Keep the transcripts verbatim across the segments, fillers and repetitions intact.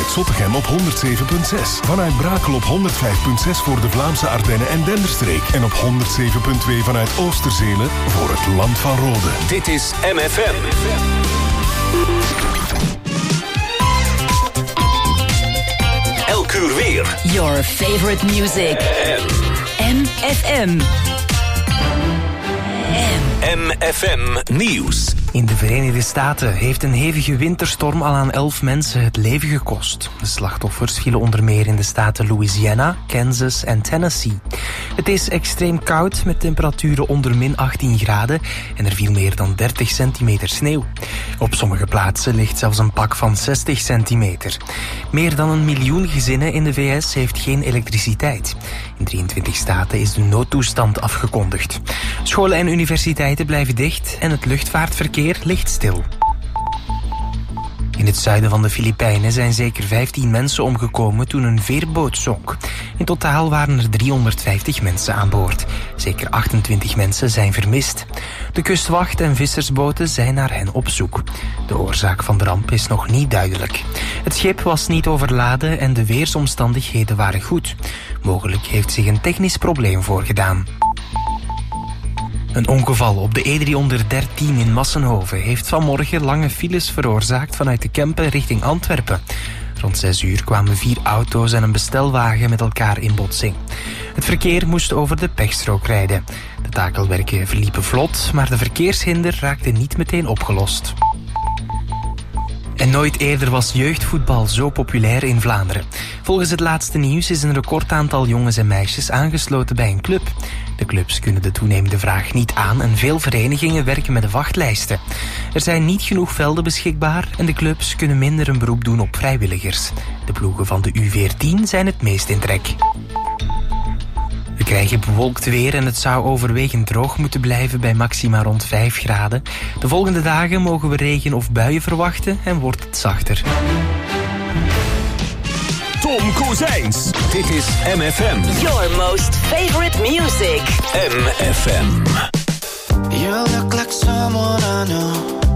vanuit Zottegem op honderd zeven komma zes. Vanuit Brakel op honderd vijf komma zes voor de Vlaamse Ardennen en Denderstreek. En op honderd zeven komma twee vanuit Oosterzelen voor het Land van Rode. Dit is M F M. Elk uur weer. Your favorite music. M F M. M F M Nieuws. In de Verenigde Staten heeft een hevige winterstorm al aan elf mensen het leven gekost. De slachtoffers vielen onder meer in de staten Louisiana, Kansas en Tennessee. Het is extreem koud met temperaturen onder min achttien graden en er viel meer dan dertig centimeter sneeuw. Op sommige plaatsen ligt zelfs een pak van zestig centimeter. Meer dan een miljoen gezinnen in de V S heeft geen elektriciteit. In drieëntwintig staten is de noodtoestand afgekondigd. Scholen en universiteiten blijven dicht en het luchtvaartverkeer ligt stil. In het zuiden van de Filipijnen zijn zeker vijftien mensen omgekomen toen een veerboot zonk. In totaal waren er driehonderdvijftig mensen aan boord. Zeker achtentwintig mensen zijn vermist. De kustwacht en vissersboten zijn naar hen op zoek. De oorzaak van de ramp is nog niet duidelijk. Het schip was niet overladen en de weersomstandigheden waren goed. Mogelijk heeft zich een technisch probleem voorgedaan. Een ongeval op de E driehonderddertien in Massenhoven heeft vanmorgen lange files veroorzaakt vanuit de Kempen richting Antwerpen. Rond zes uur kwamen vier auto's en een bestelwagen met elkaar in botsing. Het verkeer moest over de pechstrook rijden. De takelwerken verliepen vlot, maar de verkeershinder raakte niet meteen opgelost. En nooit eerder was jeugdvoetbal zo populair in Vlaanderen. Volgens het laatste nieuws is een recordaantal jongens en meisjes aangesloten bij een club. De clubs kunnen de toenemende vraag niet aan en veel verenigingen werken met de wachtlijsten. Er zijn niet genoeg velden beschikbaar en de clubs kunnen minder een beroep doen op vrijwilligers. De ploegen van de U veertien zijn het meest in trek. We krijgen bewolkt weer en het zou overwegend droog moeten blijven bij maxima rond vijf graden. De volgende dagen mogen we regen of buien verwachten en wordt het zachter. Tom Kozijns. Dit is M F M. Your most favorite music. M F M. You look like someone I know.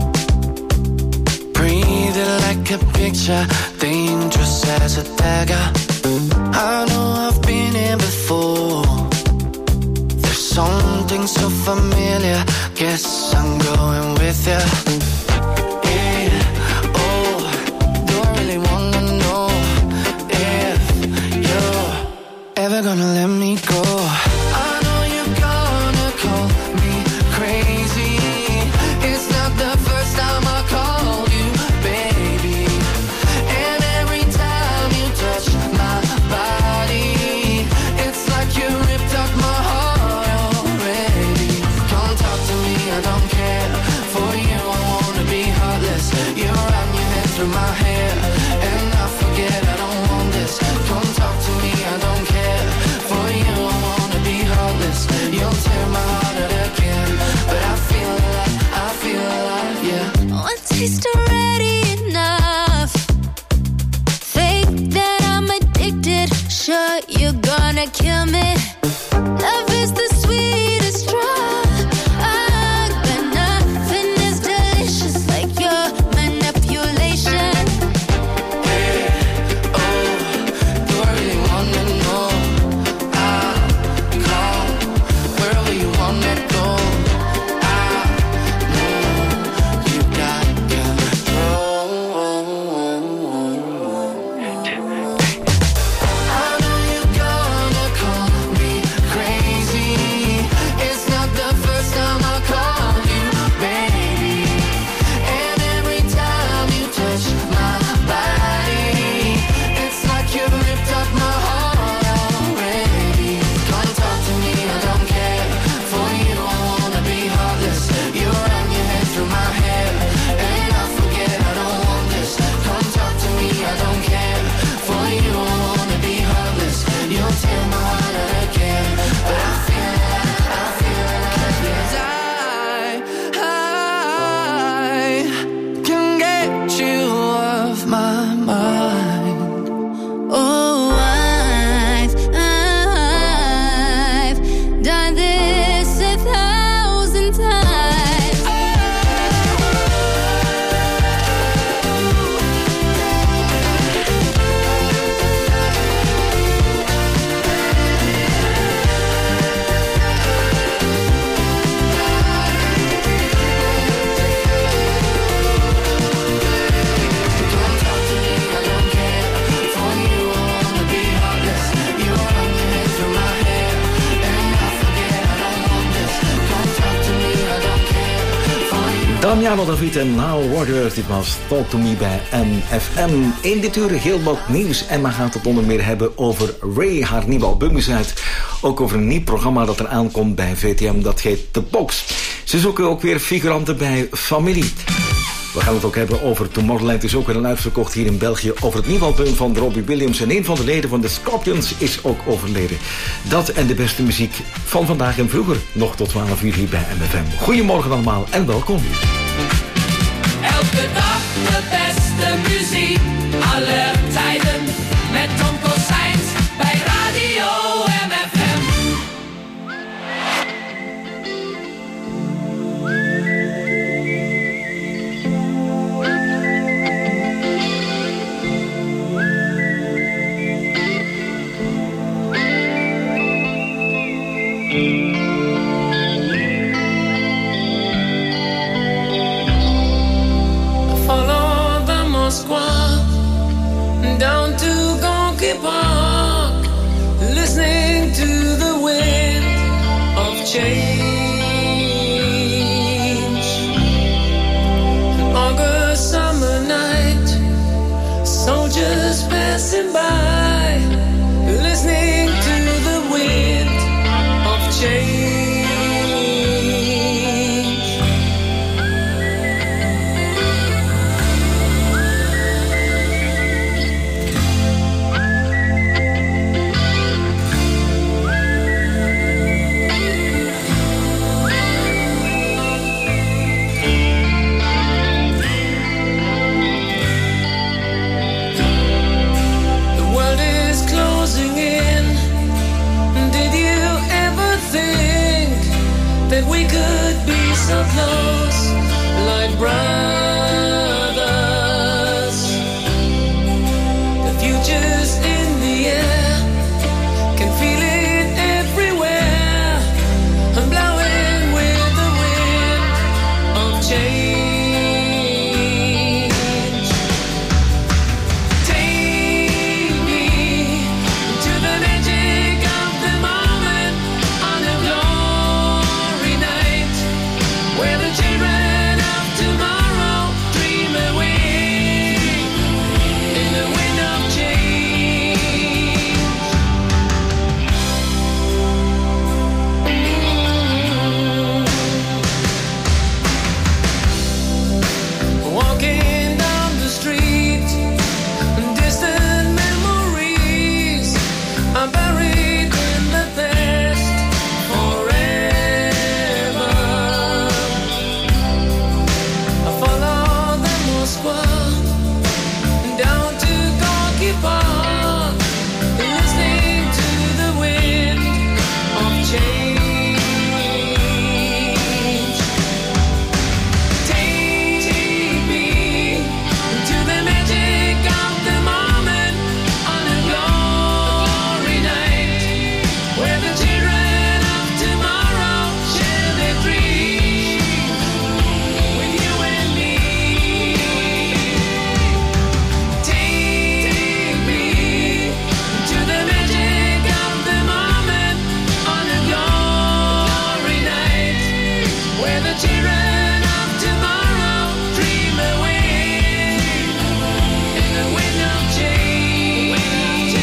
Breathing like a picture, dangerous as a dagger. I know I've been here before. There's something so familiar. Guess I'm going with you. Yeah, oh, do I really wanna know if you're ever gonna let me go? I know you're gonna call me crazy. It's not the first time I called you, baby. And every time you touch my body, it's like you ripped up my heart already. Come talk to me, I don't care. For you I wanna be heartless. You run your hand through my hair, and I forget I don't want this. Come talk to me, I don't care. For you I wanna be heartless. You'll tear my heart out again, but I feel alive, I feel alive, yeah. One taste already enough. Think that I'm addicted. Sure, you're gonna kill me. Love is the sweetest drug, but nothing is delicious like your manipulation. Hey, oh, do I really wanna know? I'll call wherever you wanna go. I know you got control. I know you're gonna call me Damiano David en Nile Rodgers. Dit was Talk to Me bij M F M. In dit uur heel wat nieuws. En we gaan het onder meer hebben over Ray. Haar nieuwe album is uit. Ook over een nieuw programma dat er aankomt bij V T M. Dat heet The Box. Ze zoeken ook weer figuranten bij Familie. We gaan het ook hebben over Tomorrowland. Is ook weer een uitverkocht hier in België. Over het nieuwe album van Robbie Williams. En een van de leden van de Scorpions is ook overleden. Dat en de beste muziek van vandaag en vroeger. Nog tot twaalf uur hier bij M F M. Goedemorgen allemaal en welkom. Elke dag de beste muziek. Alle tijden met Tom Kossijns bij Radio M F M. Down to Gonky Park, listening to the wind of change. An August summer night, soldiers passing by, listening to the wind of change. That we could be so close, like brothers. The future's in the air, can feel it everywhere. I'm blowing with the wind of change. Take me to the magic of the moment on the globe. Where the children of tomorrow dream away in the wind of change. Walking down the street, distant memories are buried in the past forever. Down to Gonky Park, listening to the wind of change. Take me to the magic of the moment on a glory night, where the children of tomorrow share their dreams with you and me. Children of tomorrow dream away in the wind of change.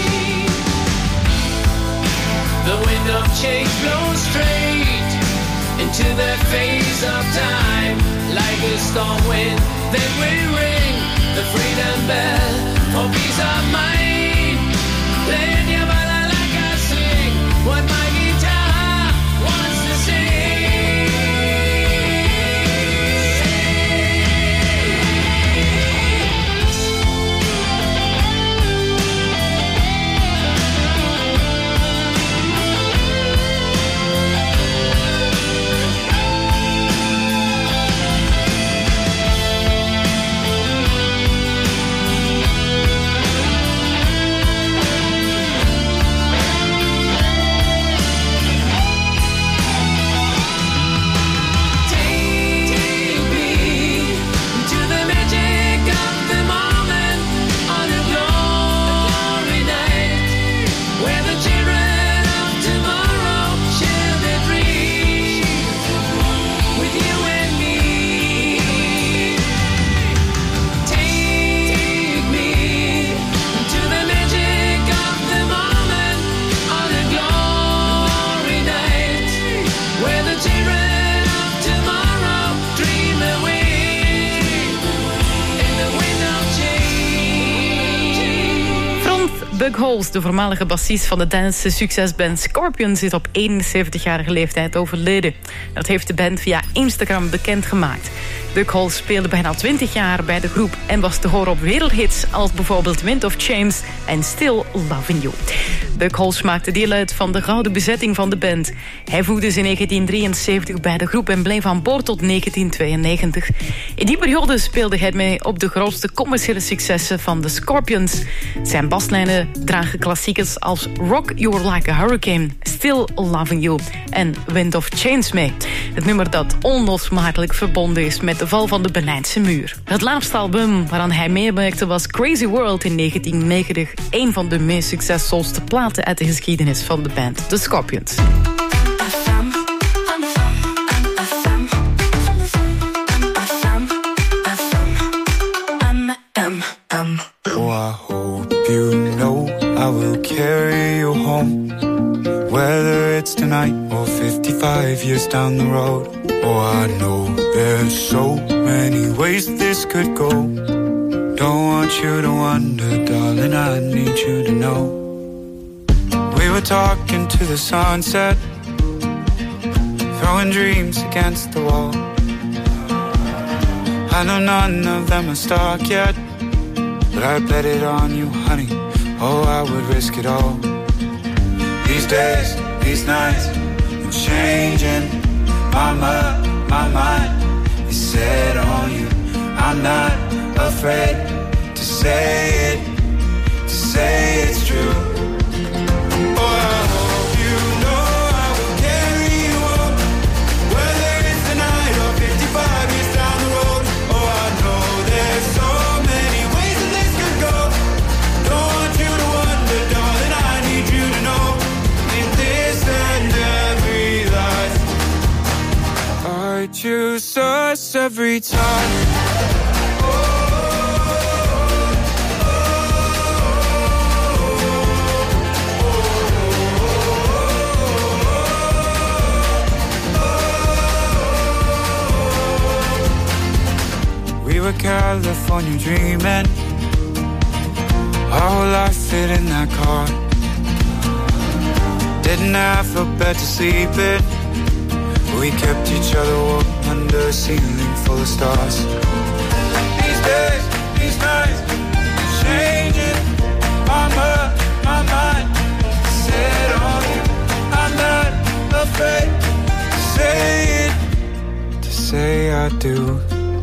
The wind of change blows straight into the face of time, like a storm wind that will ring the freedom bell for peace of mind. Playing your balalaika, sing what my guitar wants to sing. Buck Holz, de voormalige bassist van de Deense succesband Scorpions, is op eenenzeventigjarige leeftijd overleden. Dat heeft de band via Instagram bekendgemaakt. Buck Holz speelde bijna twintig jaar bij de groep en was te horen op wereldhits als bijvoorbeeld Wind of Change en Still Loving You. Buck Holz maakte deel uit van de gouden bezetting van de band. Hij voegde in negentien drieënzeventig bij de groep en bleef aan boord tot negentien tweeënnegentig. In die periode speelde hij mee op de grootste commerciële successen van de Scorpions. Zijn baslijnen dragen klassiekers als Rock You're Like a Hurricane, Still Loving You en Wind of Change mee. Het nummer dat onlosmakelijk verbonden is met de val van de Berlijnse muur. Het laatste album waaraan hij meewerkte was Crazy World in negentien negentig. Een van de meest succesvolste platen uit de geschiedenis van de band, The Scorpions. Oh, I hope you know I will carry you home, whether it's tonight or fifty-five years down the road. Oh, I know there's so many ways this could go. Don't want you to wonder, darling, I need you to know. We were talking to the sunset, throwing dreams against the wall. I know none of them are stuck yet, but I bet it on you, honey. Oh, I would risk it all. These days, these nights, I'm changing. Mama, my mind is set on you. I'm not afraid to say it, to say it's true. Oh, I hope you know I will carry you home, whether it's tonight or fifty-five years down the road. Oh, I know there's so many ways that this could go. Don't want you to wonder, darling, I need you to know. In this and every life, I choose us every time. We were California dreaming, our whole life fit in that car. Didn't have a bed to sleep in, we kept each other warm under a ceiling full of stars. These days, these nights, changing. Mama, my mind set on you. I'm not afraid to say it, to say I do.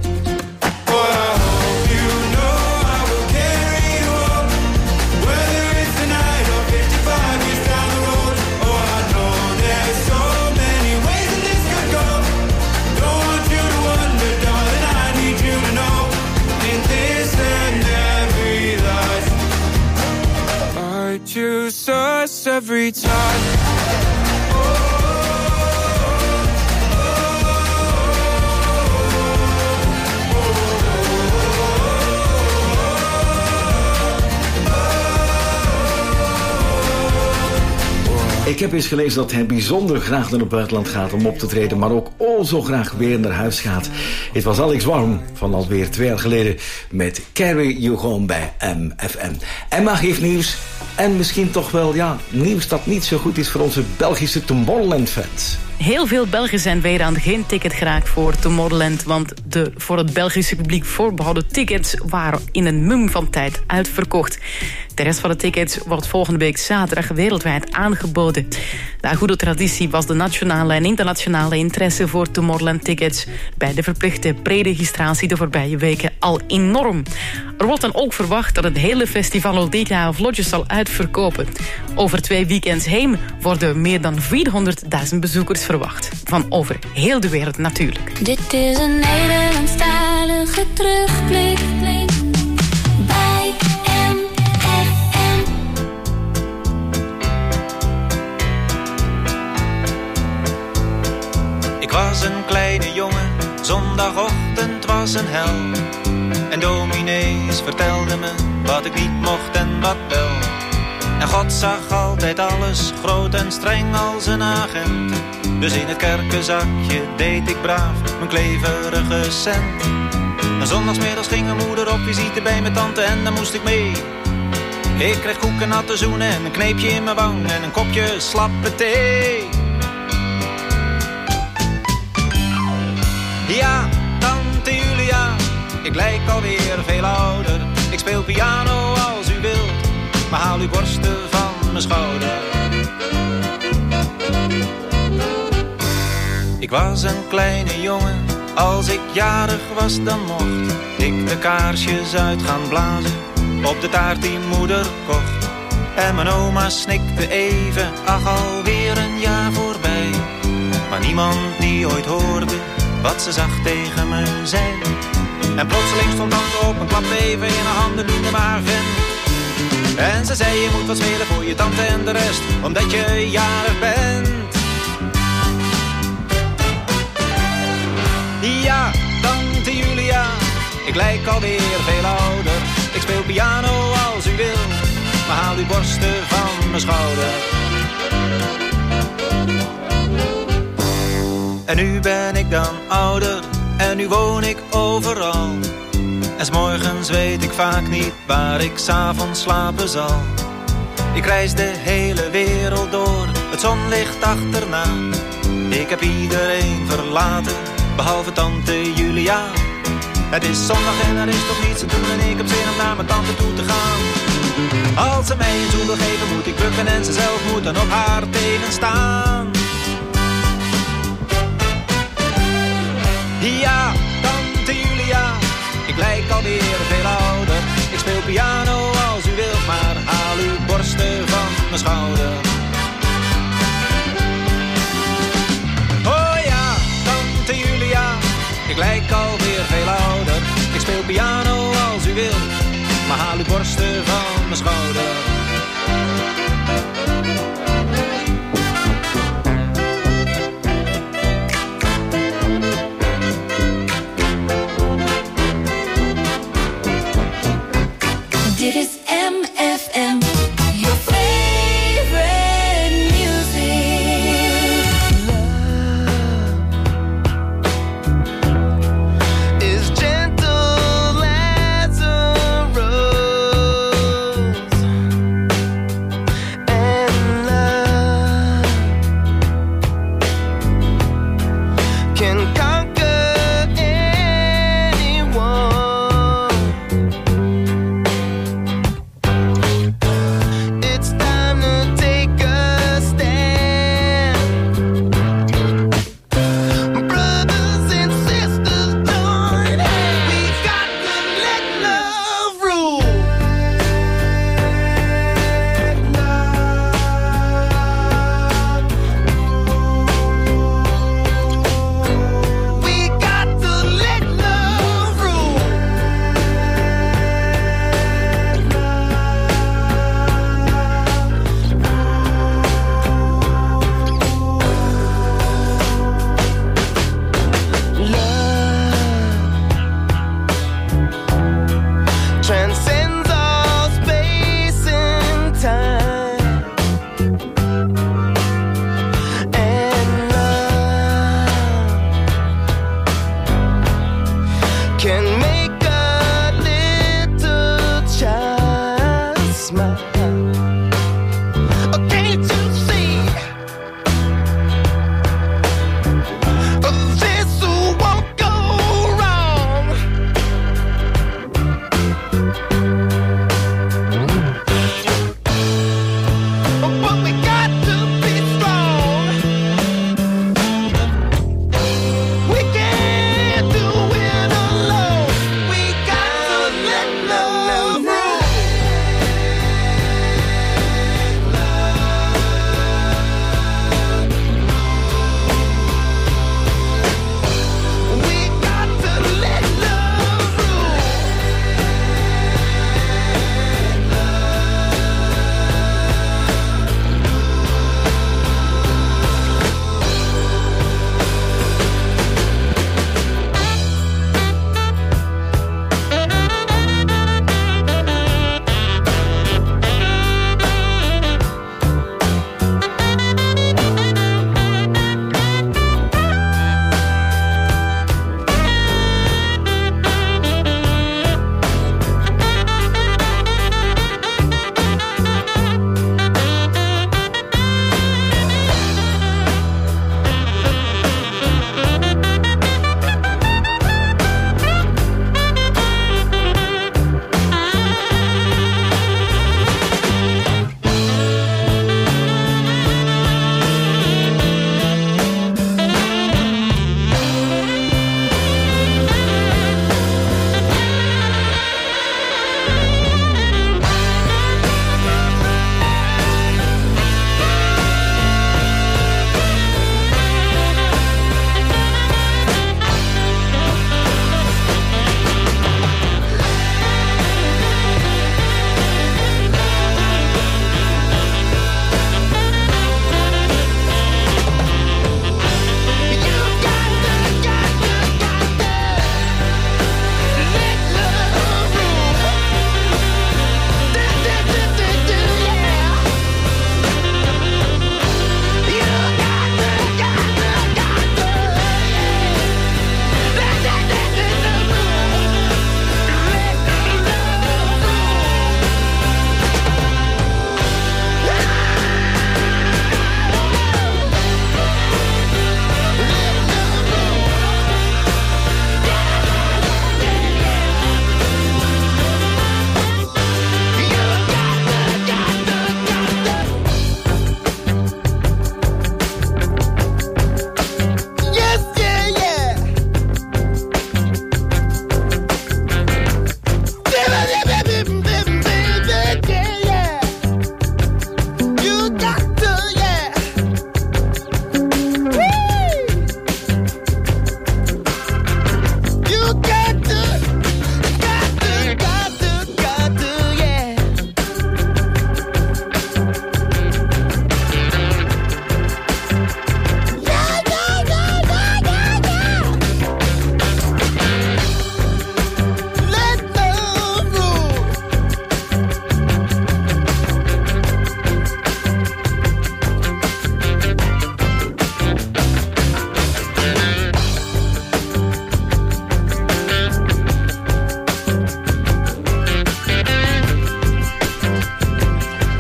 Choose us every time. Ik heb eens gelezen dat hij bijzonder graag naar het buitenland gaat om op te treden, maar ook oh zo graag weer naar huis gaat. Het was Alex Warm van alweer twee jaar geleden met Carry You Home bij M F M. Emma geeft nieuws en misschien toch wel ja, nieuws dat niet zo goed is voor onze Belgische Tomorrowland-fans. Heel veel Belgen zijn weer aan geen ticket geraakt voor Tomorrowland, want de voor het Belgische publiek voorbehouden tickets waren in een mum van tijd uitverkocht. De rest van de tickets wordt volgende week zaterdag wereldwijd aangeboden. Na goede traditie was de nationale en internationale interesse voor Tomorrowland-tickets bij de verplichte preregistratie de voorbije weken al enorm. Er wordt dan ook verwacht dat het hele festival al dit jaar vlotjes zal uitverkopen. Over twee weekends heen worden meer dan vierhonderdduizend bezoekers verwacht. Van over heel de wereld natuurlijk. Dit is een Nederlandstalige terugblik bij M F M. Ik was een kleine jongen, zondagochtend was een hel. En dominees vertelden me wat ik niet mocht en wat wel. En God zag altijd alles, groot en streng als een agent. Dus in het kerkenzakje deed ik braaf mijn kleverige cent. En zondagsmiddags ging mijn moeder op visite bij mijn tante en dan moest ik mee. Ik kreeg koeken, natte zoenen en een kneepje in mijn wang en een kopje slappe thee. Ja, tante Julia, ik lijk alweer veel ouder. Ik speel piano als u wilt, maar haal uw borsten van mijn schouder. Ik was een kleine jongen, als ik jarig was dan mocht ik de kaarsjes uit gaan blazen op de taart die moeder kocht. En mijn oma snikte even, ach alweer een jaar voorbij. Maar niemand die ooit hoorde wat ze zacht tegen me zei. En plotseling stond tante op en klapte even in haar handen in de magen. En ze zei je moet wat spelen voor je tante en de rest, omdat je jarig bent. Ja, tante Julia, ik lijk alweer veel ouder. Ik speel piano als u wil, maar haal uw borsten van mijn schouder. En nu ben ik dan ouder, en nu woon ik overal. En 's morgens weet ik vaak niet waar ik 's avonds slapen zal. Ik reis de hele wereld door, het zonlicht achterna. Ik heb iedereen verlaten, behalve tante Julia. Het is zondag en er is toch niets te doen en ik heb zin om naar mijn tante toe te gaan. Als ze mij een zoen wil geven moet ik bukken en ze zelf moet dan op haar tenen staan. Ja, tante Julia, ik lijk alweer veel ouder. Ik speel piano als u wilt, maar haal uw borsten van mijn schouder. Oh ja, tante Julia, ik lijk alweer veel ouder. Ik speel piano als u wilt, maar haal uw borsten van mijn schouder. Dit is M F M, your favorite music. Love is gentle as a rose, and love can conquer anyone.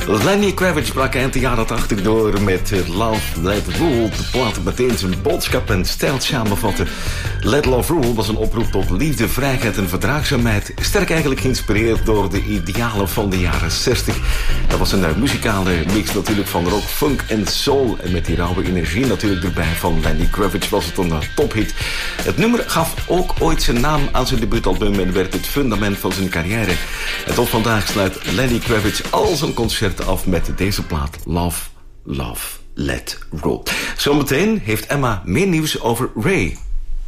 Lenny Kravitz brak eind de jaren tachtig door met Love, Let Rule. De plaat meteen zijn boodschap en stijl samenvatte. Let Love Rule was een oproep tot liefde, vrijheid en verdraagzaamheid. Sterk eigenlijk geïnspireerd door de idealen van de jaren zestig. Dat was een uh, muzikale mix natuurlijk van rock, funk en soul. En met die rauwe energie natuurlijk erbij van Lenny Kravitz was het een uh, tophit. Het nummer gaf ook ooit zijn naam aan zijn debuutalbum en werd het fundament van zijn carrière. En tot vandaag sluit Lenny Kravitz al zijn concerten af met deze plaat Love, Love, Let Roll. Zometeen heeft Emma meer nieuws over Ray.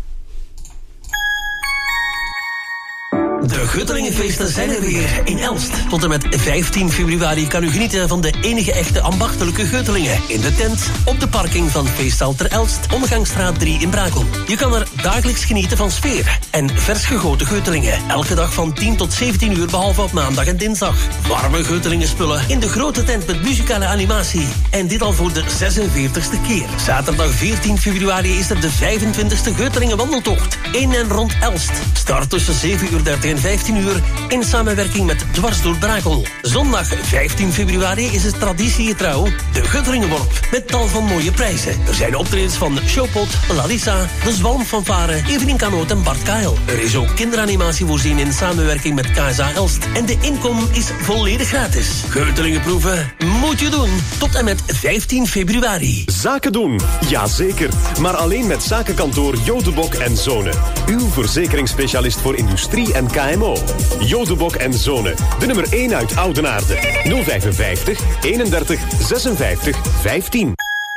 De Guttelingenfeesten zijn er weer in Elst. Tot en met vijftien februari kan u genieten van de enige echte ambachtelijke Guttelingen. In de tent, op de parking van Feestzaal ter Elst, Omgangsstraat drie in Brakel. Je kan er dagelijks genieten van sfeer en vers gegoten Guttelingen. Elke dag van tien tot zeventien uur, behalve op maandag en dinsdag. Warme Guttelingenspullen in de grote tent met muzikale animatie. En dit al voor de zesenveertigste keer. Zaterdag veertien februari is er de vijfentwintigste Guttelingen wandeltocht. In en rond Elst. Start tussen zeven uur dertig en vijftien uur in samenwerking met Dwars door Brakel. Zondag vijftien februari is het traditiegetrouw de Guttelingenworp met tal van mooie prijzen. Er zijn optredens van Showpot, Larissa, de Zwalmfanfare, Evelien Kanoot en Bart Kael. Er is ook kinderanimatie voorzien in samenwerking met K S A Elst. En de inkom is volledig gratis. Guttelingenproeven moet je doen tot en met vijftien februari. Zaken doen, jazeker. Maar alleen met zakenkantoor Jodebok en Zonen. Uw verzekeringsspecialist voor industrie en K M O. Jodebok en Zonen. De nummer één uit Oudenaarde. nul vijfenvijftig, eenendertig, zesenvijftig, vijftien.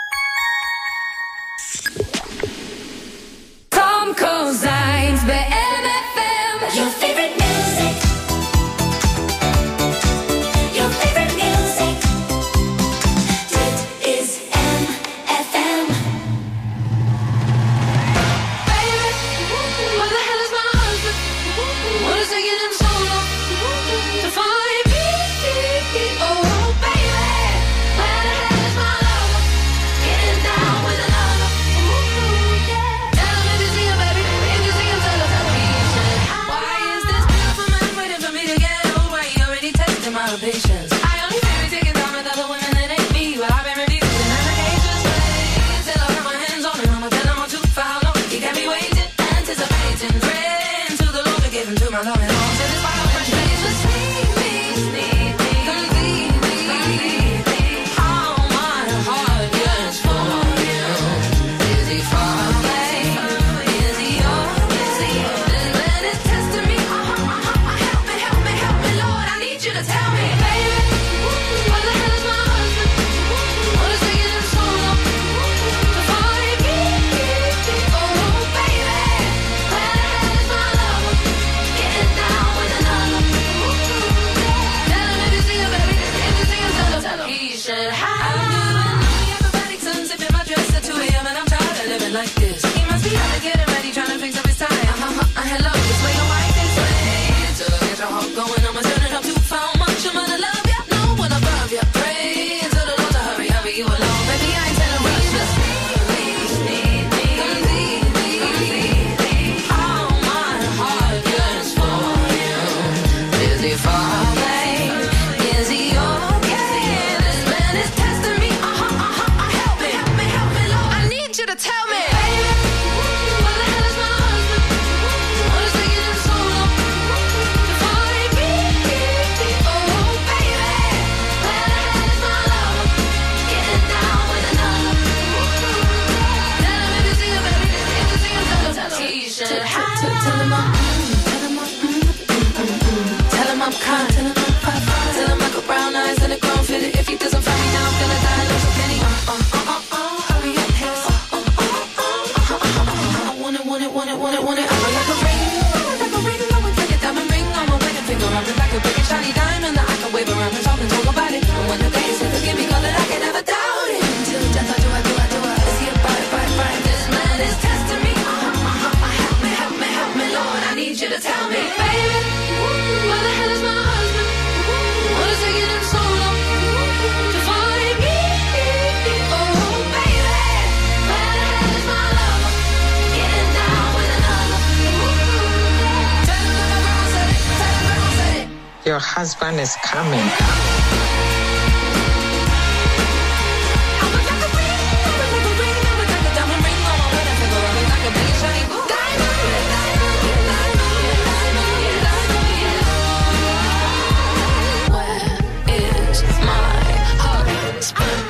Tom Kozijns bij M F M. Your favorite music. Your favorite music. Dit is M F M. Baby, what the hell is my husband? What is taking him so long to find me? Oh, baby, where the hell is my lover? Getting down with another. Ooh, yeah. Tell him if you see him, baby. If you see him, tell him, tell him he should. Why is this beautiful man waiting for me to get over? He already tested my patience. I only fear he's taking time with other women that ain't me. But I've been refusing and I can't just wait till I put my hands on him. I'ma tell him I'm too for how long he got me waiting, anticipating, praying to the Lord to give him to my love and all. So this wild fresh face was sneak me, sneak me, complete me, complete me. How my heart yearns for you. Is he far away? Is he yours? Is he yours? This man is testing me. Uh-huh, uh-huh. Help me, help me, help me, Lord. I need you to tell me, baby, what the hell is my husband? What is taking him so long to find me? Oh, baby, where the hell is my lover? Getting down with another. Tell him if you see him, baby. If you see him, tell him, tell him he should have. Everybody turns up in my dress at two a.m. and I'm tired of living like this. He must be out to get him ready, trying to fix up his tie. Uh-huh, uh, hello, just wait on right this way. Till I get your heart going, I'ma turn it up too far. Much I'm gonna love ya, no one above ya. Pray to the Lord to hurry, hurry you along. Baby, I ain't telling rush, just please, need me, complete me, complete me. How my heart yearns for you. Is he far away? Is he okay? This man is testing me. Uh-huh, uh-huh. Help me, help me, help me, Lord. I need you to tell me, baby, what the hell is my husband? What is taking him so long to find me? Oh, baby, where the hell is my lover? Getting down with another. Tell him if you see him, baby. If you see him, tell him, tell him he should have. Tell him I'm, tell him I'm, tell him I'm kind. Tell him I'm fine. Tell him I got brown eyes and a grown fitted. If he doesn't find me now, I'm gonna die. Lose a penny. Uh, uh, uh, uh, uh. Hurry up, haste. Uh, uh, uh, uh, uh, uh, uh. I want it, want it, want it, want it, want it. I'm like a ring, like a ring. I would take a diamond ring on my wedding finger. I'm like a big and shiny diamond that I can wave around and talk and talk about it. And when the day is here, forgive me, cause I can never doubt it. Until death, I do, I do, I do, I. Is he a bite, bite, bite? This man is testing me. Uh-huh, uh-huh. Help me, help me, help me, Lord. I need you to tell me, baby, where the hell is my husband? What is taking him so long to find me? Oh, baby, where the hell is my lover? Getting down with another. Tell him that my girl said it. Tell him that I said it. Your husband is coming.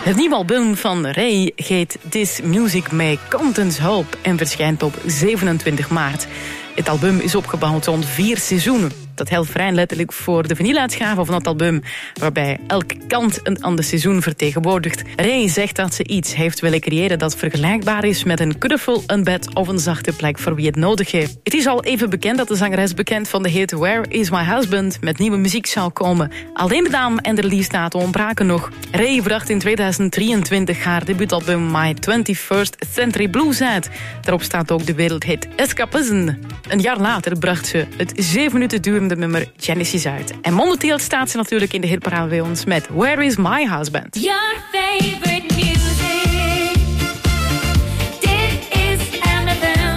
Het nieuwe album van Ray heet This Music May Contents Help en verschijnt op zevenentwintig maart. Het album is opgebouwd rond vier seizoenen. Dat helpt vrij letterlijk voor de vinyluitgave van het album, waarbij elke kant een ander seizoen vertegenwoordigt. Ray zegt dat ze iets heeft willen creëren dat vergelijkbaar is met een kuddevol, een bed of een zachte plek voor wie het nodig heeft. Het is al even bekend dat de zangeres bekend van de hit Where Is My Husband met nieuwe muziek zou komen. Alleen de naam en de releasedatum ontbraken nog. Ray bracht in tweeduizend drieëntwintig haar debuutalbum My twenty-first Century Blues uit. Daarop staat ook de wereldhit Escapism. Een jaar later bracht ze het zeven minuten durende nummer Genesis uit. En momenteel staat ze natuurlijk in de hitparade bij ons met Where Is My Husband. Your favorite music. Dit is M F M.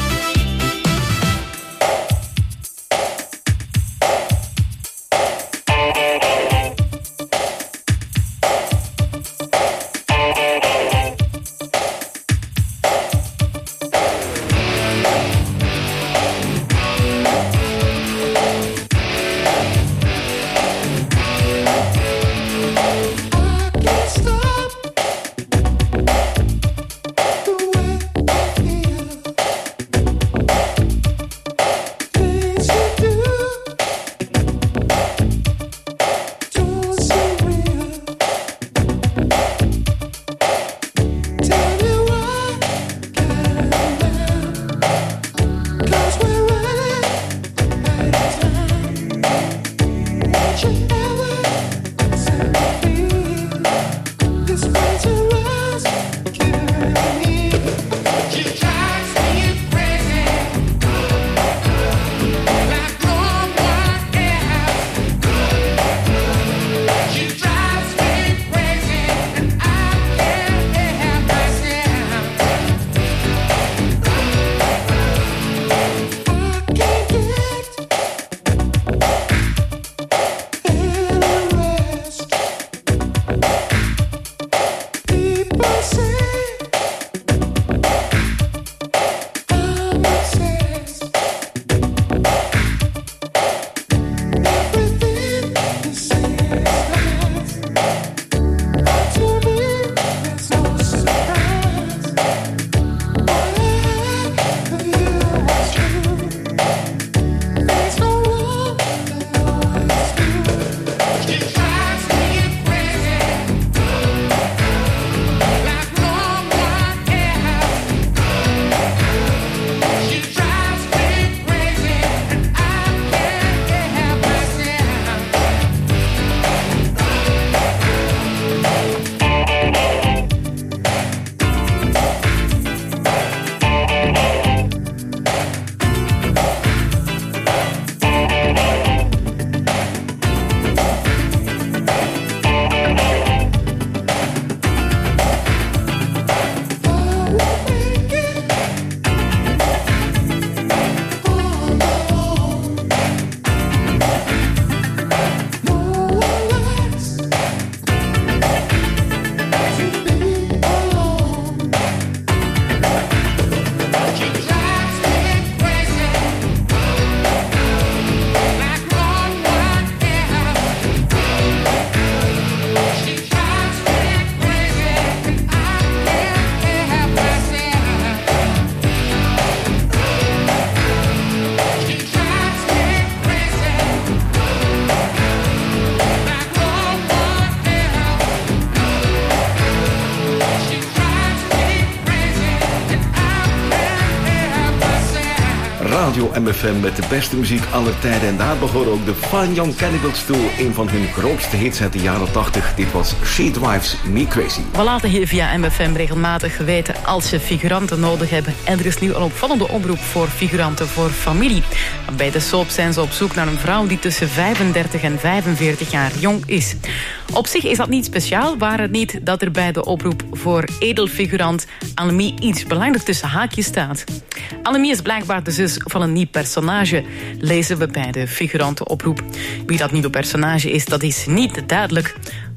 Radio M F M met de beste muziek aller tijden. En daar behoren ook de Fine Young Cannibals toe. Een van hun grootste hits uit de jaren tachtig. Dit was She Drives Me Crazy. We laten hier via M F M regelmatig weten als je figuranten nodig hebt. En er is nu een opvallende oproep voor figuranten voor familie. Bij de soap zijn ze op zoek naar een vrouw die tussen vijfendertig en vijfenveertig jaar jong is. Op zich is dat niet speciaal, waar het niet dat er bij de oproep voor edelfigurant Annemie iets belangrijk tussen haakjes staat. Annemie is blijkbaar de zus van een nieuw personage, lezen we bij de figurantenoproep. Wie dat nieuwe personage is, dat is niet duidelijk.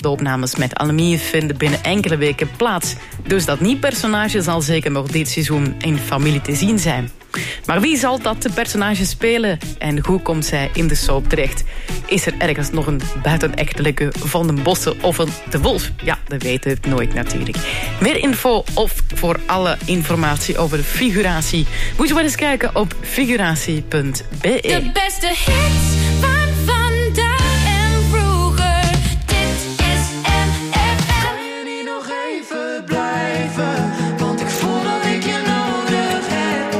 De opnames met Annemie vinden binnen enkele weken plaats. Dus dat niet-personage zal zeker nog dit seizoen in Familie te zien zijn. Maar wie zal dat de personage spelen en hoe komt zij in de soap terecht? Is er ergens nog een buitenechtelijke Van den Bossen of een De Wolf? Ja, dat weten we het nooit natuurlijk. Meer info of voor alle informatie over figuratie moet je wel eens kijken op figuratie punt b e. De beste hits van vandaag en vroeger. Dit is M F M. Kan je niet nog even blijven? Want ik voel dat ik je nodig heb.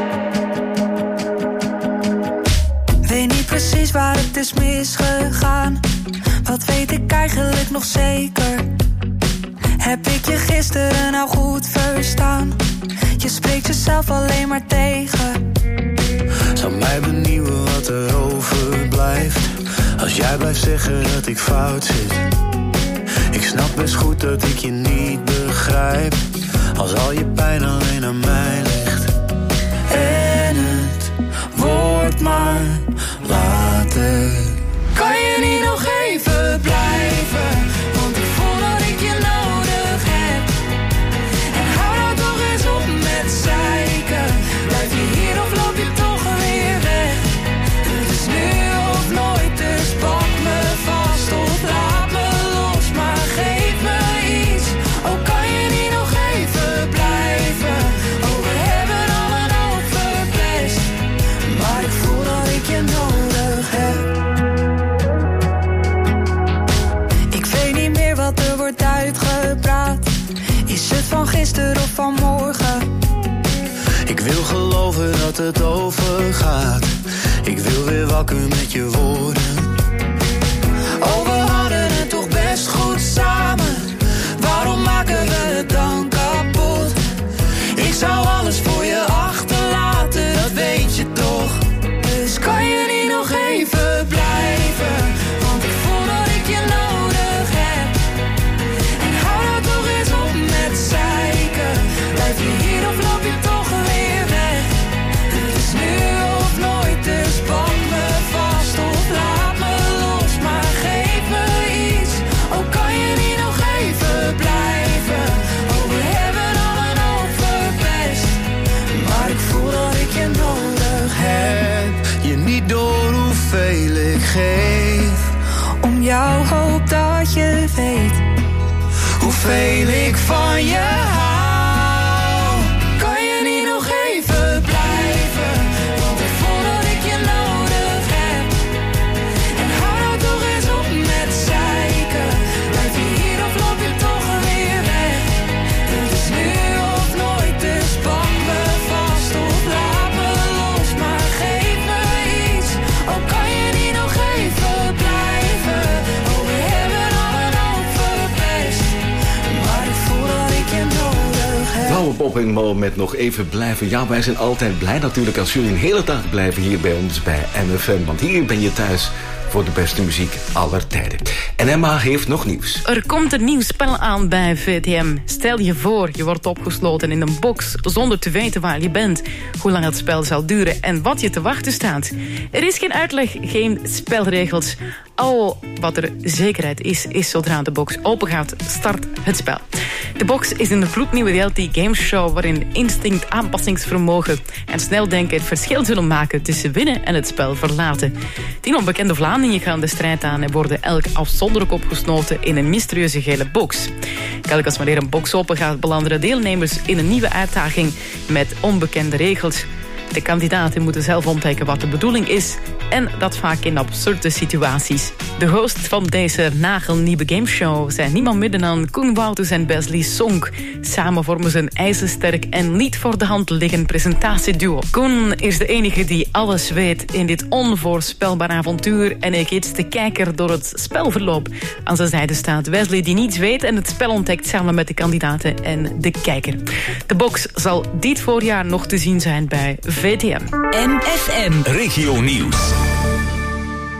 Weet niet precies waar het is misgegaan. Wat weet ik eigenlijk nog zeker? Heb ik je gisteren nou goed verstaan? Je spreekt jezelf alleen maar tegen. Zou mij benieuwen wat er overblijft als jij blijft zeggen dat ik fout zit. Ik snap best goed dat ik je niet begrijp als al je pijn alleen aan mij ligt. En het wordt maar later. Kan je niet nog even blijven? Want ik voel dat ik je nodig heb. En hou nou toch eens op met zeiken. Blijf je hier of loop je toch weer weg? Het is nu of nooit, dus pak me vast of laat me los. Maar geef me iets, oh kan je niet nog even blijven? Oh we hebben al een hoop verpest, maar ik voel dat ik je nodig heb. Ik weet niet meer wat er wordt uitgepraat. Is het van gisteren of van morgen? Ik wil geloven dat het overgaat. Ik wil weer wakker met je woorden. Oh, we hadden het toch best goed samen. Waarom maken we het dan kapot? Ik zou alles voor je achterlaten, dat weet je toch. Dus kan je niet nog even blijven? Want ik voel dat ik je nodig heb. En hou nou toch eens op met zeiken. Blijf je hier of loop je toch weer weg? Het is nu of nooit, dus pak me vast of laat me los. Maar geef me iets, oh kan je niet nog even blijven? Oh we hebben al een hoop verpest, maar ik voel dat ik je nodig heb. Je niet door hoeveel ik geef. Om jou hoop dat je weet hoeveel ik van je hou. Kan je niet nog even blijven? Want ik voel dat ik je nodig heb. En hou nou toch eens op met zeiken. Blijf je hier of loop je toch weer weg? Het is nu of nooit, dus pak me vast of laat me los. Maar geef me iets, oh kan je niet nog even blijven? Oh we hebben al een hoop verpest, maar ik voel dat ik je nodig heb. Blauwe Pop en Mo met nog even blijven. Ja, wij zijn altijd blij natuurlijk als jullie een hele dag blijven hier bij ons bij M F M. Want hier ben je thuis voor de beste muziek aller tijden. En Emma heeft nog nieuws. Er komt een nieuw spel aan bij V T M. Stel je voor, je wordt opgesloten in een box zonder te weten waar je bent, hoe lang het spel zal duren en wat je te wachten staat. Er is geen uitleg, geen spelregels. Al wat er zekerheid is, is zodra de box open gaat, start het spel. De box is een gloednieuwe reality gameshow waarin instinct, aanpassingsvermogen en snel denken het verschil zullen maken tussen winnen en het spel verlaten. Tien onbekende Vlamingen gaan de strijd aan en worden elk afzonderlijk opgesloten in een mysterieuze gele box. Telkens wanneer een box open gaat, belanden de deelnemers in een nieuwe uitdaging met onbekende regels. De kandidaten moeten zelf ontdekken wat de bedoeling is en dat vaak in absurde situaties. De host van deze nagelnieuwe gameshow zijn niemand minder dan Koen Wouters en Besley Sonk. Samen vormen ze een ijzersterk en niet voor de hand liggend presentatieduo. Koen is de enige die alles weet in dit onvoorspelbaar avontuur en hij gids de kijker door het spelverloop. Aan zijn zijde staat Wesley die niets weet en het spel ontdekt samen met de kandidaten en de kijker. De box zal dit voorjaar nog te zien zijn bij V T M. M F M. Regio Nieuws.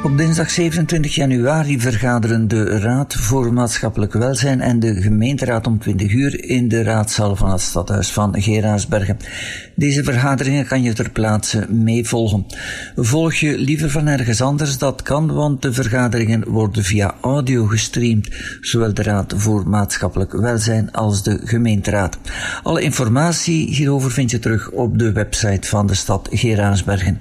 Op dinsdag zevenentwintig januari vergaderen de Raad voor Maatschappelijk Welzijn en de gemeenteraad om twintig uur in de raadzaal van het stadhuis van Geraardsbergen. Deze vergaderingen kan je ter plaatse meevolgen. Volg je liever van ergens anders? Dat kan, want de vergaderingen worden via audio gestreamd, zowel de Raad voor Maatschappelijk Welzijn als de gemeenteraad. Alle informatie hierover vind je terug op de website van de stad Geraardsbergen.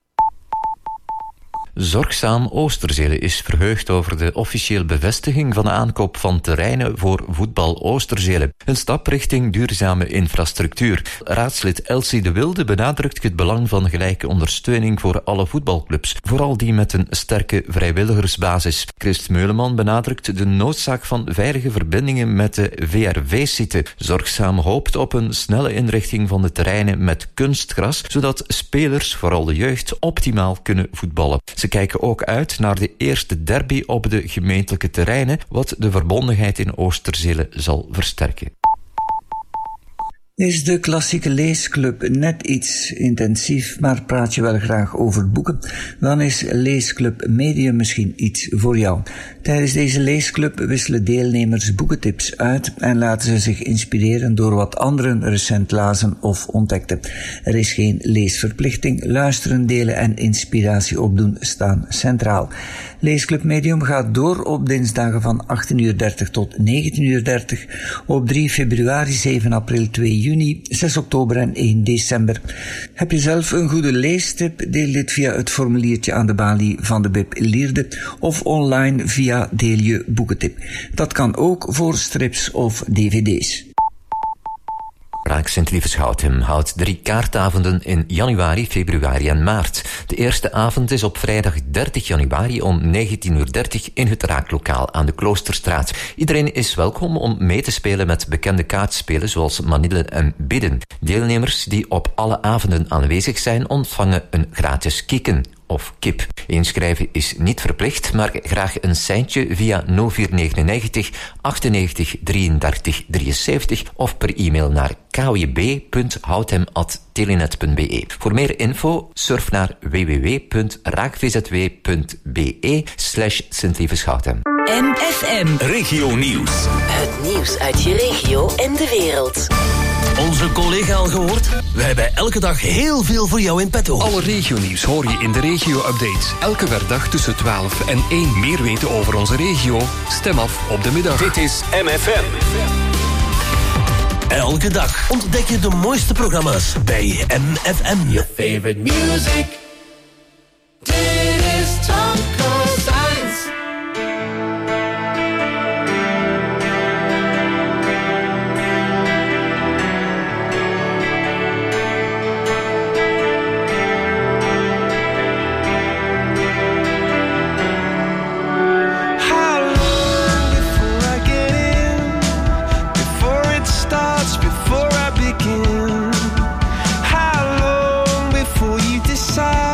Zorgzaam Oosterzele is verheugd over de officiële bevestiging van de aankoop van terreinen voor voetbal Oosterzele. Een stap richting duurzame infrastructuur. Raadslid Elsie de Wilde benadrukt het belang van gelijke ondersteuning voor alle voetbalclubs, vooral die met een sterke vrijwilligersbasis. Christ Meuleman benadrukt de noodzaak van veilige verbindingen met de V R V-site. Zorgzaam hoopt op een snelle inrichting van de terreinen met kunstgras, zodat spelers, vooral de jeugd, optimaal kunnen voetballen. Ze kijken ook uit naar de eerste derby op de gemeentelijke terreinen, wat de verbondenheid in Oosterzele zal versterken. Is de klassieke leesclub net iets intensief, maar praat je wel graag over boeken? Dan is Leesclub Medium misschien iets voor jou. Tijdens deze leesclub wisselen deelnemers boekentips uit en laten ze zich inspireren door wat anderen recent lazen of ontdekten. Er is geen leesverplichting, luisteren, delen en inspiratie opdoen staan centraal. Leesclub Medium gaat door op dinsdagen van achttien uur dertig tot negentien uur dertig, op drie februari, zeven april, twee juni, zes oktober en één december. Heb je zelf een goede leestip? Deel dit via het formuliertje aan de balie van de B I B Lierde of online via Deel je boekentip. Dat kan ook voor strips of dvd's. Raak Sint-Lieveshouten houdt drie kaartavonden in januari, februari en maart. De eerste avond is op vrijdag dertig januari om negentien uur dertig in het Raaklokaal aan de Kloosterstraat. Iedereen is welkom om mee te spelen met bekende kaartspelen zoals Manille en Bidden. Deelnemers die op alle avonden aanwezig zijn ontvangen een gratis kikken of kip. Inschrijven is niet verplicht, maar graag een seintje via nul vier negenennegentig achtennegentig drieëndertig drieënzeventig of per e-mail naar k w b punt houtem at telenet punt b e. Voor meer info surf naar w w w punt raakvzw punt b e slash Sint-Lieveshouten. M F M Regio Nieuws. Het nieuws uit je regio en de wereld. Onze collega al gehoord? We hebben elke dag heel veel voor jou in petto. Alle regionieuws hoor je in de regio-updates. Elke werkdag tussen twaalf en één. Meer weten over onze regio? Stem af op de middag. Dit is M F M. Elke dag ontdek je de mooiste programma's bij M F M. Your favorite music. Dit is Tonko Science. How long before you decide?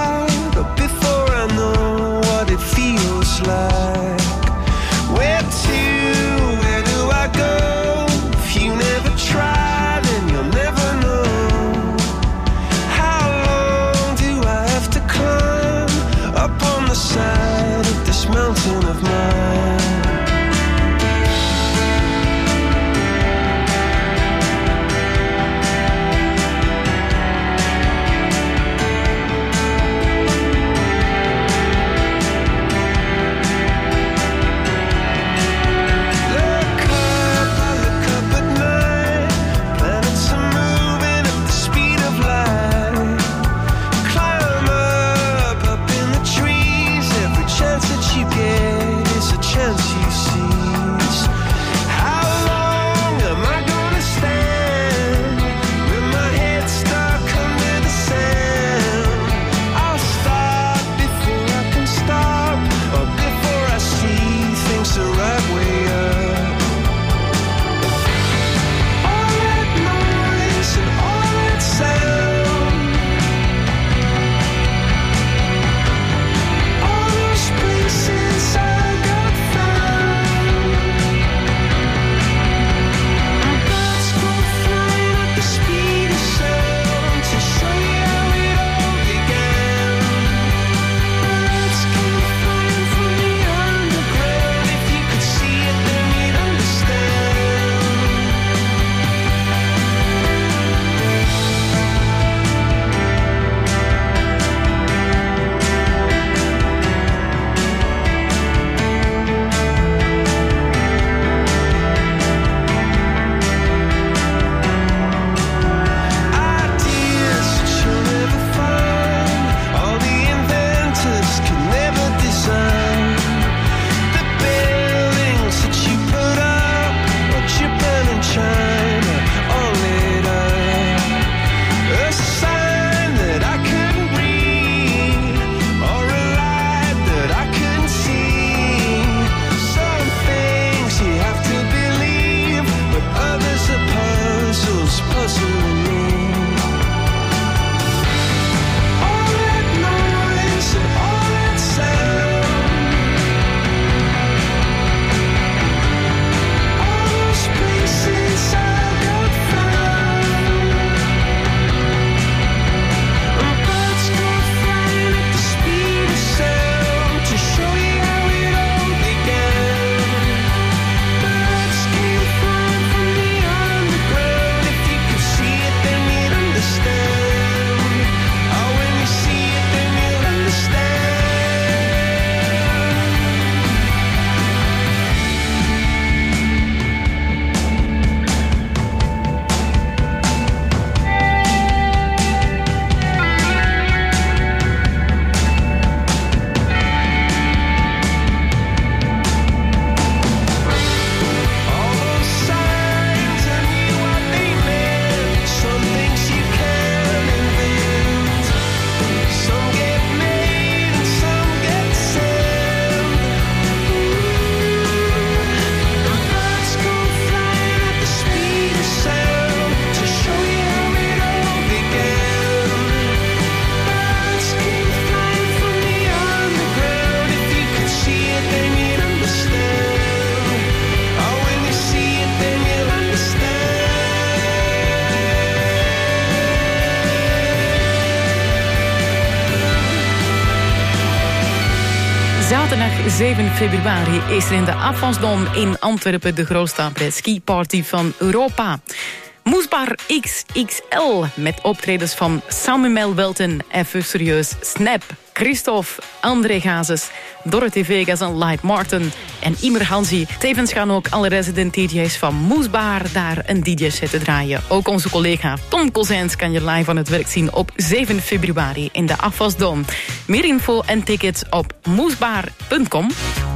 Zaterdag zeven februari is er in de Afvansdom in Antwerpen de grootste skiparty van Europa. Moesbar X X L met optredens van Samuel Welten, even serieus, Snap, Christophe, André Gazes, Dorothy Vegas en Light Martin en Imer Hansi. Tevens gaan ook alle resident D J's van Moesbar daar een D J-set te draaien. Ook onze collega Tom Kozijns kan je live aan het werk zien op zeven februari in de Afvasdom. Meer info en tickets op moesbar punt com.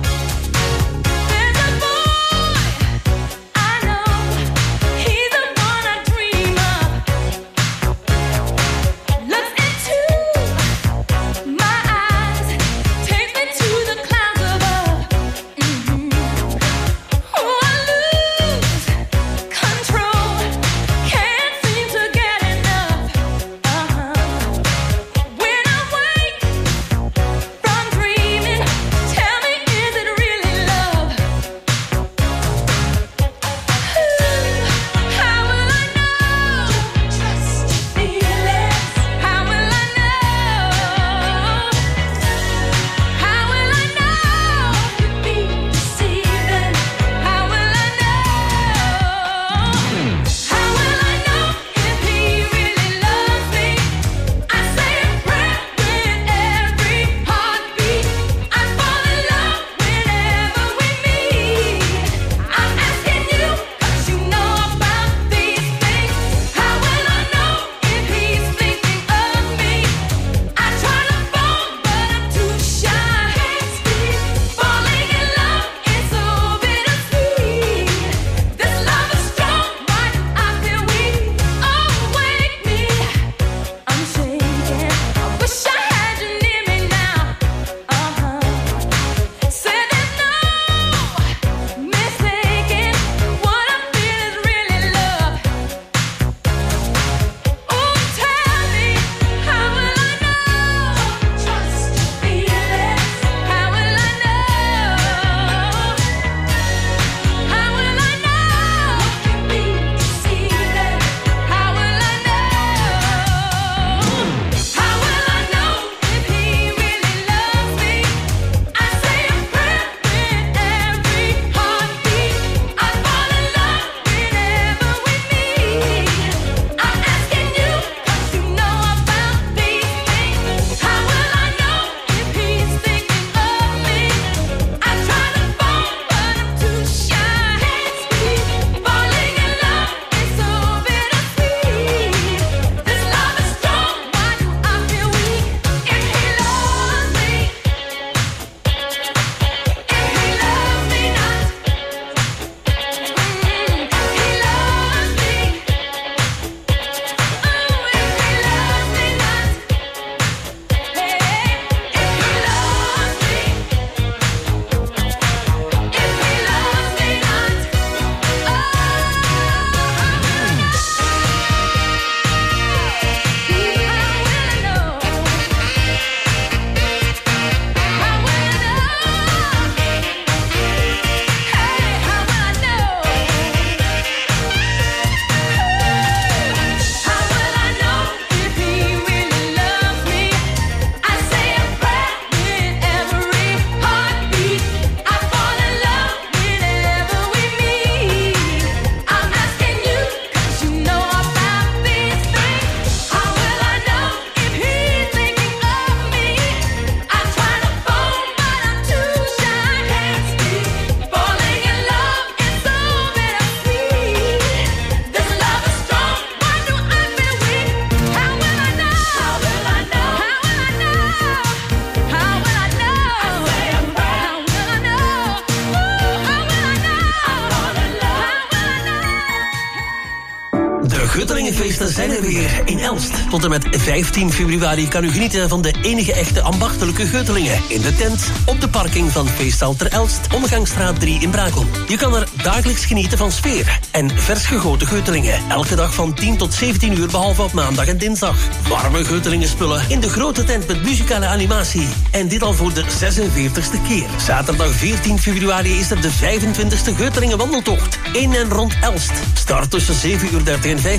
Guttelingenfeesten zijn er weer in Elst. Tot en met vijftien februari kan u genieten van de enige echte ambachtelijke Guttelingen. In de tent, op de parking van Feesthal ter Elst, Omgangsstraat drie in Brakel. Je kan er dagelijks genieten van sfeer en vers gegoten Guttelingen. Elke dag van tien tot zeventien uur, behalve op maandag en dinsdag. Warme Guttelingenspullen in de grote tent met muzikale animatie. En dit al voor de zesenveertigste keer. Zaterdag veertien februari is er de vijfentwintigste Guttelingen wandeltocht. In en rond Elst. Start tussen zeven uur dertig en vijftien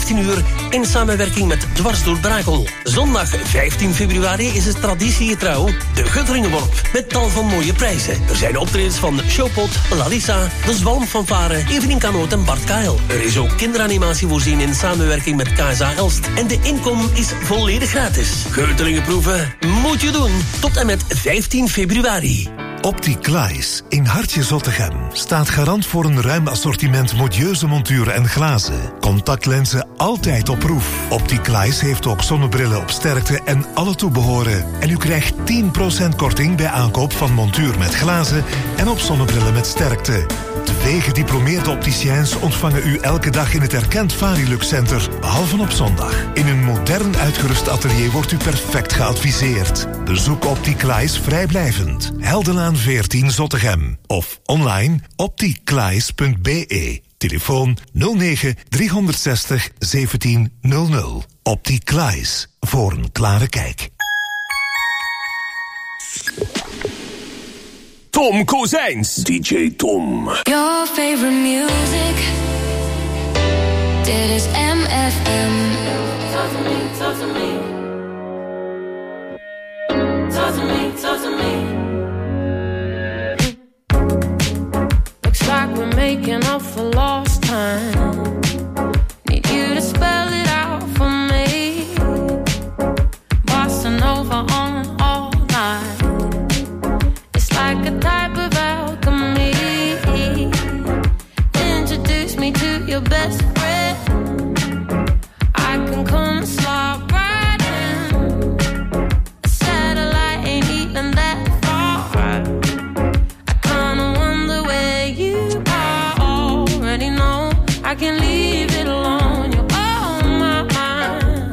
achttien uur in samenwerking met Dwars door Brakel. Zondag vijftien februari is het traditiegetrouw de Gutteringenworp met tal van mooie prijzen. Er zijn optredens van Showpot, Larissa, de Zwalmfanfare, Evelien Kanoot en Bart Kael. Er is ook kinderanimatie voorzien in samenwerking met K S A Elst. En de inkom is volledig gratis. Geutelingenproeven moet je doen tot en met vijftien februari. Opticlies in Hartje Zottegem staat garant voor een ruim assortiment modieuze monturen en glazen. Contactlenzen altijd op proef. Opticlies heeft ook zonnebrillen op sterkte en alle toebehoren. En u krijgt tien procent korting bij aankoop van montuur met glazen en op zonnebrillen met sterkte. Twee gediplomeerde opticiens ontvangen u elke dag in het erkend Varilux Center, behalve op zondag. In een modern uitgerust atelier wordt u perfect geadviseerd. Bezoek Opticlies vrijblijvend. Heldenlaan veertien Zottegem. Of online opticlies punt b e. Telefoon nul negen driehonderdzestig zeventien nul nul. Opticlies, voor een klare kijk. Tom Kozijns. D J Tom. Your favorite music. Dit is M F M. Talk to me, talk to me. Talk to me, talk to me. Looks like we're making up for lost time. Need you to spell it out for me. Bossa Nova on all night. It's like a type of alchemy. Introduce me to your best friend. I can come and slide right in. A satellite ain't even that far. I kinda wonder where you are. Already know I can leave it alone. You're on my mind.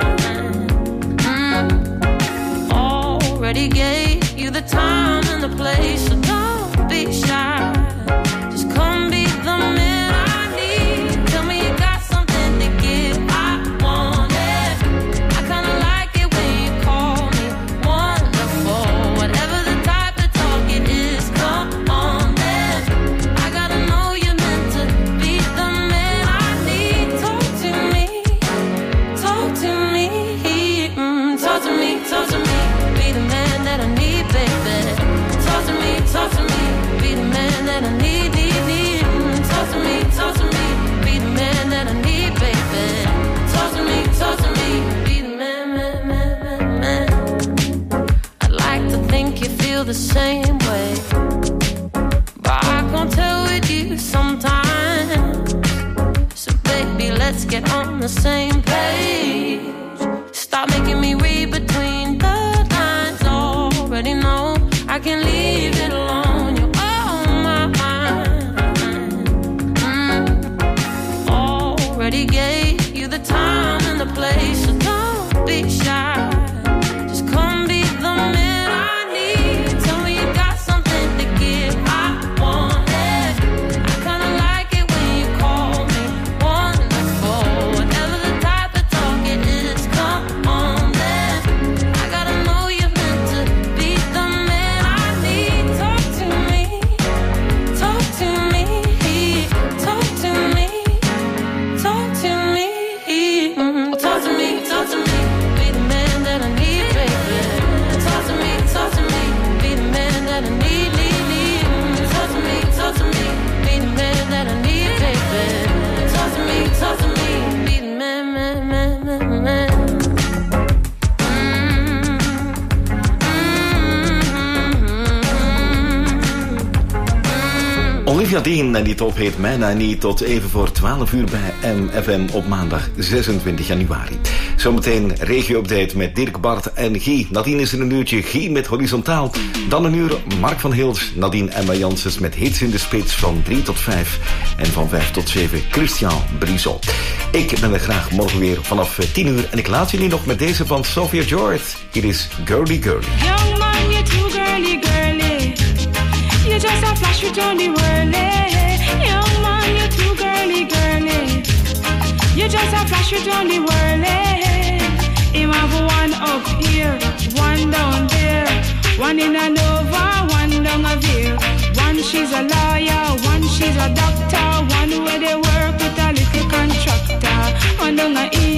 Mm. Already gave you the time and the place, so don't be shy. Just come be the man I need. Tell me you got something to give. I want it. I kinda like it when you call me wonderful. Whatever the type of talk it is, come on then. I gotta know you're meant to be the man I need. Talk to me, talk to me, mm, talk to me, talk to me. Be the man that I need, baby. Talk to me, talk to me. Be the man that I need, need, need. Mm, talk to me, talk to me. Be the man that I need, baby. Talk to me, talk to me. Be the man, man, man, man, man. I'd like to think you feel the same way, but I can't tell with you sometimes. So baby, let's get on the same page. Stop making me read between the lines. Already know I can leave it alone. You're on my mind. Mm. Already gave you the time and the place, so don't be shy. Just come be the man I need. Tell me you got something to give. I want it. I kinda like it when you call me wonderful. Whatever the type of talk it is, come on then. I gotta know you're meant to be the man I need. Talk to me, talk to me, talk to me, talk to me, mm, talk to me, talk to me. Be the man that I need, baby. Talk to me, talk to me. Be the man that I need, need, need. Mm, talk to me, talk to me. Be the man that I need, baby. Talk to me, talk to me. Be the man, man, man, man, man. Olivia Dean en die top heet Man I Need tot even voor twaalf uur bij M F M op maandag zesentwintig januari. Zometeen regio-update met Dirk, Bart en Guy. Nadien is er een uurtje Guy met Horizontaal. Dan een uur Mark van Hils, Nadine Emma Janssens met Hits in de Spits van drie tot vijf. En van vijf tot zeven Christian Brisot. Ik ben er graag morgen weer vanaf tien uur. En ik laat jullie nog met deze van Sophia George. Hier is Girly Girly. Young man, you're too girly, girly. You just a flash with on the whirly. Young man, you're too girly, girly. You just a flash with on the whirly. Him have one up here, one down there. One in a Nova, one down a Veer. One she's a lawyer, one she's a doctor. One where they work with a little contractor. One down a E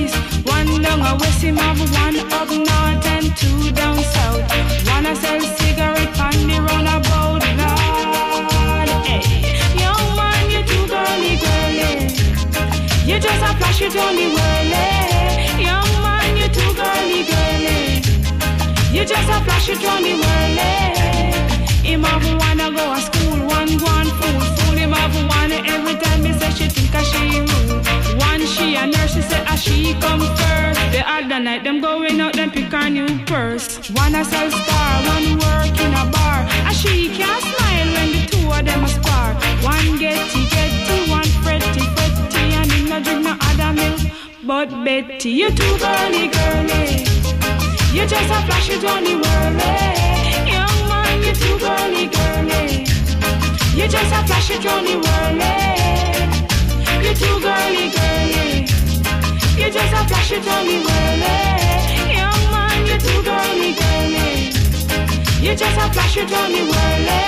a west, him have one up north and two down south. Wanna sell cigarette on the roundabout, Lord. Hey, young man, you too girly, girly. You just a flash it on the whirly. Young man, you too girly, girly. You just a flash it on the whirly. Him have wanna go to school, one go on fool, fool. Him have wanna every time he say she think a she rude. One she a nurse, she say a she come first. The other night them going out, them pick a new purse. One a sell star, one work in a bar. A she can't smile when the two of them a spar. One getty getty, one fretty fretty, and him no drink no other milk but Betty. You too girly girly. You just a flash it on the whirly. Young man, you too girly girly. You just a flash it on the whirly. You too girly girly. You just a flash it on the whirly. Young man, you too girly girly. You just a flash it on the whirly.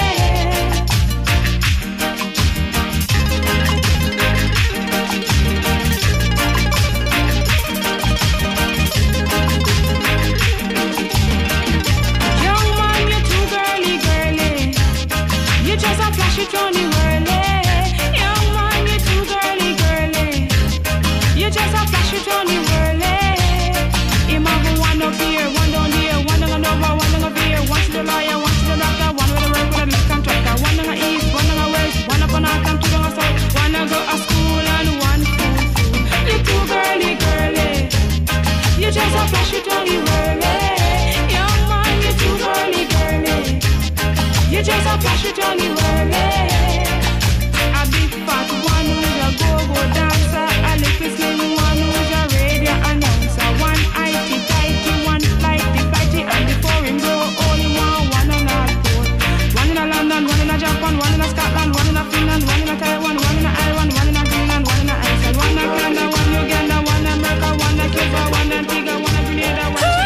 Just a flash it on the whirly. Young man, you too girly, girly. You just a flash it on the whirly. Him have one up here, one down here, one down over, one down over here. One to the lawyer, one to the doctor, one with the work with a lift contractor. One down the east, one down the west, one up on north and two down the south. One to go to school and one fool. You too girly, girly. You just a flash it on the whirly. Young man, you too girly, girly. You just a flash it on the whirly. A big fat one who's a go-go dancer. A little slim one who's a radio announcer. One itty tighty, one flighty flighty. And before him grow old, he want one on our four. One in a London, one in a Japan, one in a Scotland, one in a Finland, one in a Taiwan, one in a Ireland, one in a Greenland, one in a Iceland, one in Canada, one in Uganda, one in America, one in Cuba, one in Antigua, one in Grenada, one in China.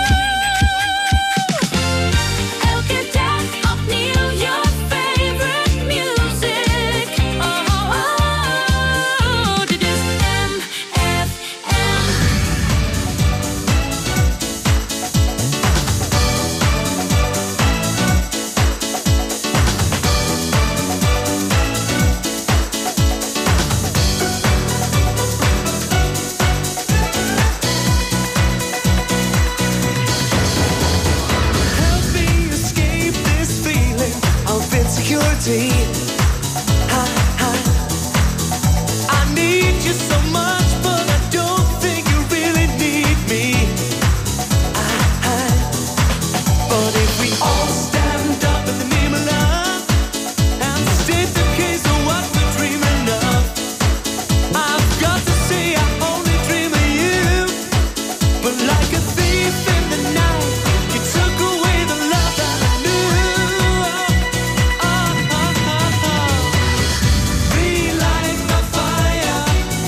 insecurity. I, I, I need you so much, but I don't think you really need me. I, I, but if we all stand up in the name of love and state the case of what we're dreaming of, I've got to say I only dream of you, but like a thief in the night, you took away the love that I knew. Oh, oh, oh, oh. Relight my fire.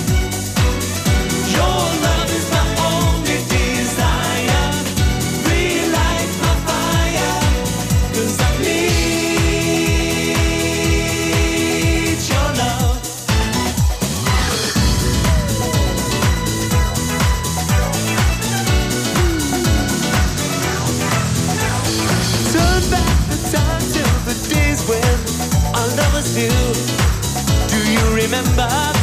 Your love is my only desire. Relight my fire, 'cause I need your love. Turn back the time till the days when our lovers knew. Do you remember?